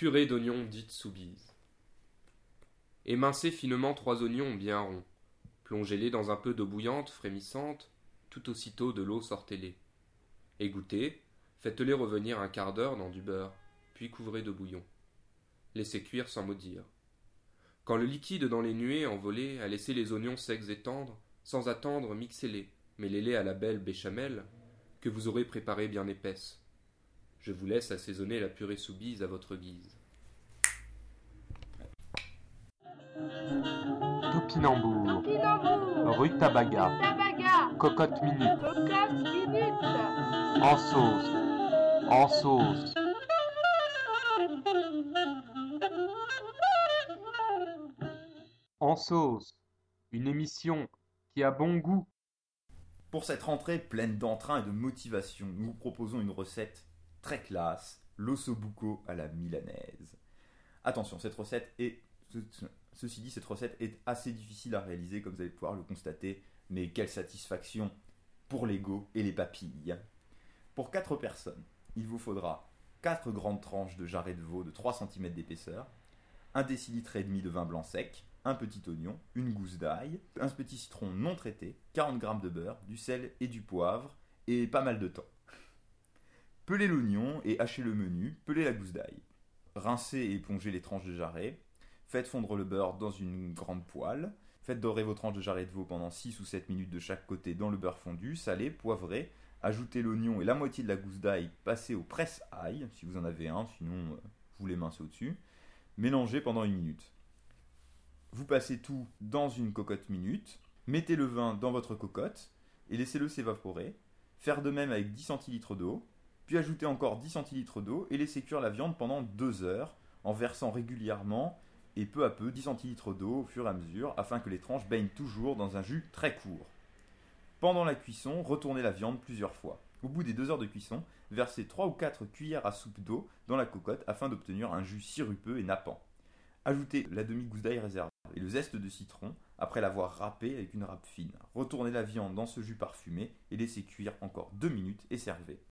Purée d'oignons dite soubise. Émincez finement 3 oignons bien ronds. Plongez-les dans un peu d'eau bouillante, frémissante, tout aussitôt de l'eau sortez-les. Égouttez, faites-les revenir un quart d'heure dans du beurre, puis couvrez de bouillon. Laissez cuire sans mot dire. Quand le liquide dans les nuées envolé a laissé les oignons secs et tendres, sans attendre, mixez-les, mêlez-les à la belle béchamel, que vous aurez préparée bien épaisse. Je vous laisse assaisonner la purée soubise à votre guise. Topinambour, Topinambour, rutabaga, tabaga, cocotte minute, cocotte minute, en sauce, en sauce. En sauce, une émission qui a bon goût. Pour cette rentrée pleine d'entrain et de motivation, nous vous proposons une recette très classe, l'ossobuco à la milanaise. Attention, cette recette est assez difficile à réaliser, comme vous allez pouvoir le constater, mais quelle satisfaction pour l'ego et les papilles. Pour 4 personnes, il vous faudra 4 grandes tranches de jarret de veau de 3 cm d'épaisseur, 1,5 décilitre de vin blanc sec, un petit oignon, une gousse d'ail, un petit citron non traité, 40 g de beurre, du sel et du poivre, et pas mal de temps. Pelez l'oignon et hachez le menu, pelez la gousse d'ail. Rincez et épongez les tranches de jarret. Faites fondre le beurre dans une grande poêle. Faites dorer vos tranches de jarret de veau pendant 6 ou 7 minutes de chaque côté dans le beurre fondu, salé, poivré. Ajoutez l'oignon et la moitié de la gousse d'ail, passez au presse-ail, si vous en avez un, sinon vous les mincez au-dessus. Mélangez pendant 1 minute. Vous passez tout dans une cocotte minute, mettez le vin dans votre cocotte et laissez-le s'évaporer. Faire de même avec 10 centilitres d'eau, puis ajoutez encore 10 centilitres d'eau et laissez cuire la viande pendant 2 heures en versant régulièrement et peu à peu 10 centilitres d'eau au fur et à mesure afin que les tranches baignent toujours dans un jus très court. Pendant la cuisson, retournez la viande plusieurs fois. Au bout des 2 heures de cuisson, versez 3 ou 4 cuillères à soupe d'eau dans la cocotte afin d'obtenir un jus sirupeux et nappant. Ajoutez la demi-gousse d'ail réservée et le zeste de citron après l'avoir râpé avec une râpe fine. Retournez la viande dans ce jus parfumé et laissez cuire encore 2 minutes et servez.